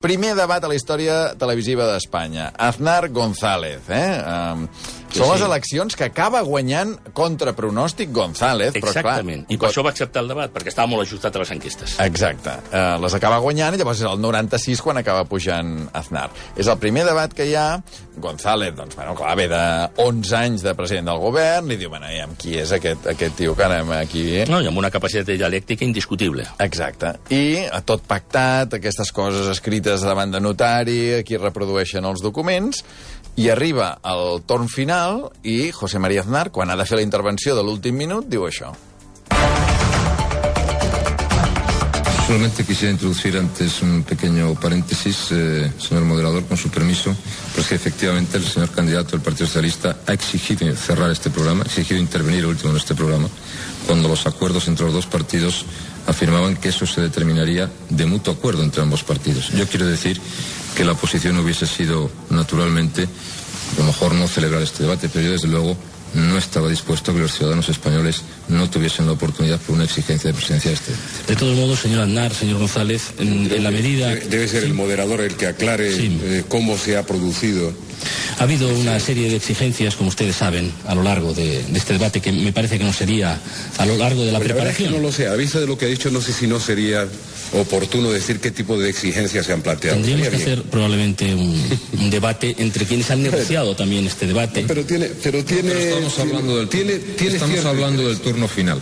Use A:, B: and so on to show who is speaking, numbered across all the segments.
A: primer debat a la història televisiva d'Espanya. Aznar González, Són les eleccions que acaba guanyant contra pronòstic González.
B: Exactament, i per això va acceptar el debat, perquè estava molt ajustat a les enquestes.
A: Exacte, les acaba guanyant i llavors és el 96 quan acaba pujant Aznar. És el primer debat que hi ha. González, doncs, bueno, clar, ve de 11 anys de president del govern, li diu, bueno, qui és aquest tio que anem aquí?
B: No, i amb una capacitat dialèctica indiscutible.
A: Exacte, i tot pactat, aquestes coses escrites davant de notari, aquí reprodueixen els documents, i arriba al torn final i José María Aznar, quan ha de fer la intervenció de l'últim minut, diu això.
C: Solamente quisiera introducir antes un pequeño paréntesis, señor moderador, con su permiso, pues que efectivamente el señor candidato del Partido Socialista ha exigido cerrar este programa, ha exigido intervenir último en este programa, cuando los acuerdos entre los dos partidos afirmaban que eso se determinaría de mutuo acuerdo entre ambos partidos. Yo quiero decir que la oposición hubiese sido, naturalmente, a lo mejor no celebrar este debate, pero yo, desde luego, no estaba dispuesto a que los ciudadanos españoles no tuviesen la oportunidad por una exigencia de presencia de este debate.
B: De todos modos, señor Aznar, señor González, en la medida...
D: Debe ser el moderador el que aclare cómo se ha producido.
B: Ha habido una serie de exigencias, como ustedes saben, a lo largo de este debate, que me parece que no sería a lo largo de la preparación.
D: No lo sé, a vista de lo que ha dicho, no sé si no sería oportuno decir qué tipo de exigencias se han planteado.
B: Tendríamos que hacer probablemente un debate entre quienes han negociado también este debate.
D: Pero
C: estamos hablando del turno final.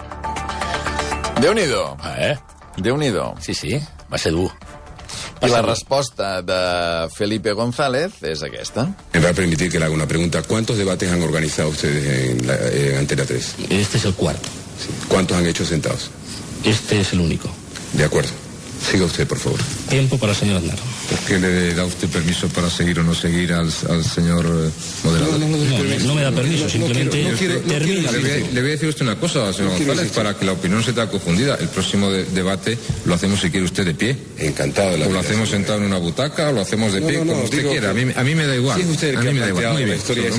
A: Déu-n'hi-do. Déu-n'hi-do.
B: Sí, va ser dur.
A: I la resposta de Felipe González és aquesta.
D: Me va a permitir que le haga una pregunta. ¿Cuántos debates han organizado ustedes en Antena 3?
B: Este es el cuarto.
D: Sí. ¿Cuántos han hecho sentados?
B: Este es el único.
D: De acuerdo. Siga usted, por favor.
B: Tiempo para el señor Aznar.
C: ¿Por qué le da usted permiso para seguir o no seguir al señor moderador?
B: No me da permiso, simplemente termina.
C: Le voy a decir usted una cosa, señor González, para que la opinión se te haga confundida. El próximo debate lo hacemos, si quiere usted, de pie.
D: Encantado.
C: O lo hacemos sentado en una butaca, o lo hacemos de pie, como usted quiera. A mí me da igual.
D: Sí, usted
C: a mí me da igual. Muy bien.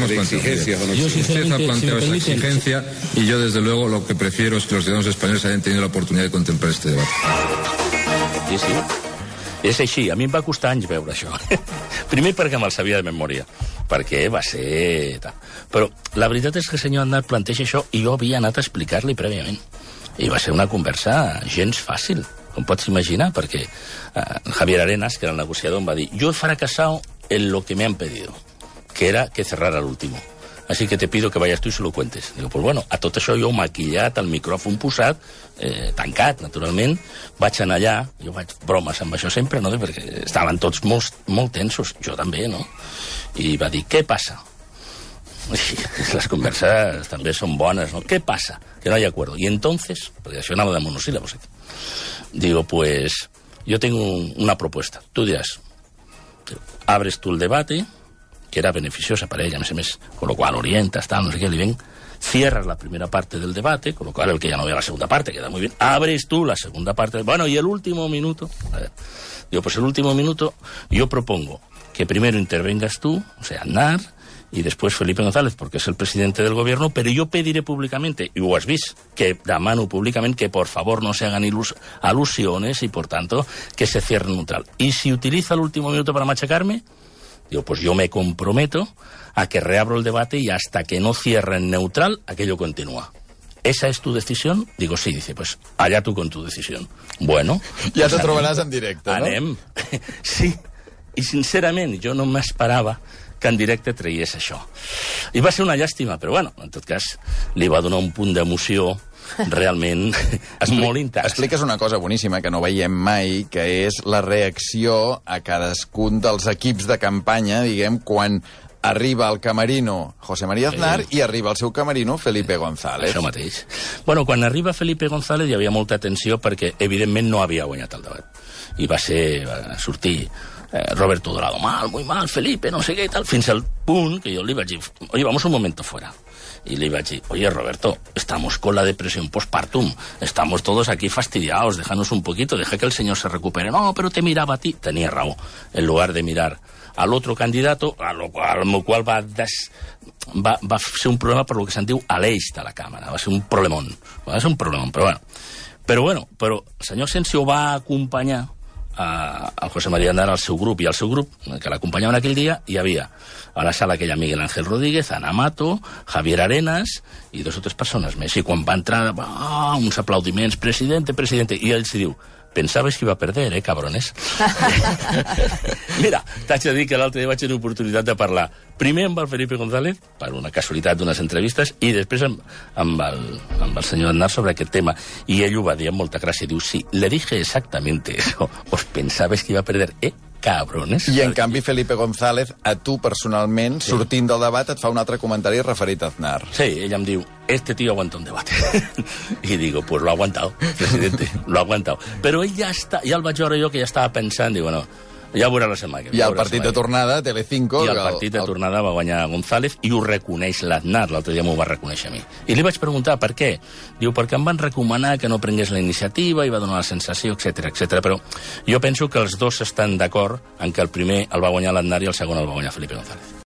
C: Usted ha planteado esa exigencia y yo, desde luego, lo que prefiero es que los ciudadanos españoles hayan tenido la oportunidad de contemplar este debate.
B: Sí. És així, a mi em va costar anys veure això. Primer perquè me'l sabia de memòria, perquè va ser... Però la veritat és que el senyor Aznar planteja això i jo havia anat a explicar-li prèviament. I va ser una conversa gens fàcil, com pots imaginar, perquè Javier Arenas, que era el negociador, em va dir: yo he fracasado en lo que me han pedido, que era que cerrara el último. Así que te pido que vayas tú y se lo cuentes. Digo, pues bueno, a tot això jo maquillat, el micròfon posat, tancat, naturalment, vaig anar allà, jo faig bromes amb això sempre, no? Perquè estaven tots molt tensos, jo també, no? I va dir, què passa? I les converses també són bones, no? ¿Qué pasa? Que no hay acuerdo. Y entonces, porque això anava de monosílabos, digo, pues yo tengo una propuesta. Tú dirás, abres tú el debate, que era beneficiosa para ella, més, con lo cual orientas, tal, no sé qué, y ven, cierras la primera parte del debate, con lo cual el que ya no vea la segunda parte queda muy bien, abres tú la segunda parte, bueno, y el último minuto, a ver, digo, pues el último minuto yo propongo que primero intervengas tú, o sea, Aznar, y después Felipe González, porque es el presidente del gobierno, pero yo pediré públicamente, y ho has vist, que demano públicamente que por favor no se hagan alusiones y por tanto que se cierre neutral. Y si utiliza el último minuto para machacarme, digo, pues yo me comprometo a que reabro el debate y hasta que no cierre en neutral, aquello continúa. ¿Esa es tu decisión? Digo, sí. Dice, pues allá tú con tu decisión. Bueno.
A: Ja te trobaràs en directe, no?
B: Anem. Sí. I sincerament, jo no m'esperava que en directe traiés això. I va ser una llàstima, però bueno, en tot cas, li va donar un punt d'emoció realment molt intens.
A: Expliques una cosa boníssima que no veiem mai, que és la reacció a cadascun dels equips de campanya, diguem, quan arriba al camerino José María Aznar i arriba al seu camerino Felipe González.
B: Això mateix. Bueno, quan arriba Felipe González hi havia molta tensió perquè, evidentment, no havia guanyat el debat. I va sortir Roberto Dorado, muy mal, Felipe, no sé què i tal, fins al punt que jo li vaig dir, oye, vamos un momento fuera. Y le iba a decir, oye, Roberto, estamos con la depresión postpartum, estamos todos aquí fastidiados, déjanos un poquito, deja que el señor se recupere. No, pero te miraba a ti. Tenía raó. En lugar de mirar al otro candidato, a lo cual va ser un problema per lo que se'n diu aleix de la càmera. Va ser un problemón. Va ser un problemón, però bueno. Però el senyor Asensio va acompanyar al José María Aznar al seu grup, i al seu grup, que l'acompanyaven aquell dia, hi havia a la sala aquella Miguel Ángel Rodríguez, Ana Mato, Javier Arenas i 2 o 3 persones més. I quan va entrar, uns aplaudiments, presidente, i ell s'hi diu, pensabais que iba a perder, cabrones? Mira, t'haig de dir que l'altre dia vaig tenir oportunitat de parlar primer amb el Felipe González, per una casualitat d'unes entrevistes, i després amb el senyor Aznar sobre aquest tema. I ell ho va dir amb molta gràcia. Diu, sí, le dije exactamente eso. Os pensabais que iba a perder, cabrones.
A: I, en canvi, Felipe González, a tu personalment, sortint del debat, et fa un altre comentari referit a Aznar.
B: Sí, ella em diu, este tío aguanta un debate. I digo, pues lo ha aguantado, presidente, lo ha aguantado. Però ell ja el vaig veure jo que ja estava pensant, diu, bueno, ja ho veurà la setmana que ve.
A: I el partit de tornada, Telecinco...
B: I el partit de tornada va guanyar González i ho reconeix l'Aznar, l'altre dia m'ho va reconèixer a mi. I li vaig preguntar per què. Diu, perquè em van recomanar que no prengués la iniciativa i va donar la sensació, etc. Però jo penso que els dos estan d'acord en que el primer el va guanyar l'Aznar i el segon el va guanyar Felipe González.